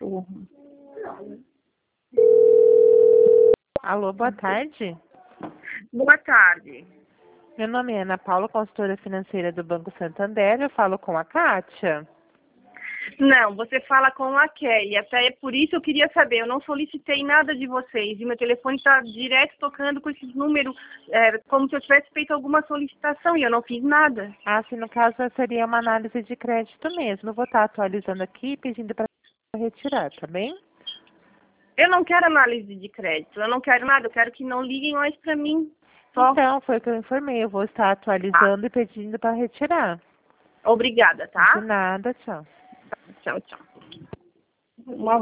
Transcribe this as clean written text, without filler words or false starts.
cachorro. Alô, boa tarde. Boa tarde. Meu nome é Ana Paula, consultora financeira do Banco Santander. Eu falo com a Kátia. Não, você fala com a Kelly. Até é por isso eu queria saber. Eu não solicitei nada de vocês. E meu telefone está direto tocando com esses números, como se eu tivesse feito alguma solicitação e eu não fiz nada. Ah, sim, no caso seria uma análise de crédito mesmo. Eu vou estar atualizando aqui e pedindo para retirar, tá bem? Eu não quero análise de crédito. Eu não quero nada. Eu quero que não liguem mais para mim. Só. Então, foi o que eu informei. Eu vou estar atualizando e pedindo para retirar. Obrigada, De tá? nada, tchau. Tchau, tchau.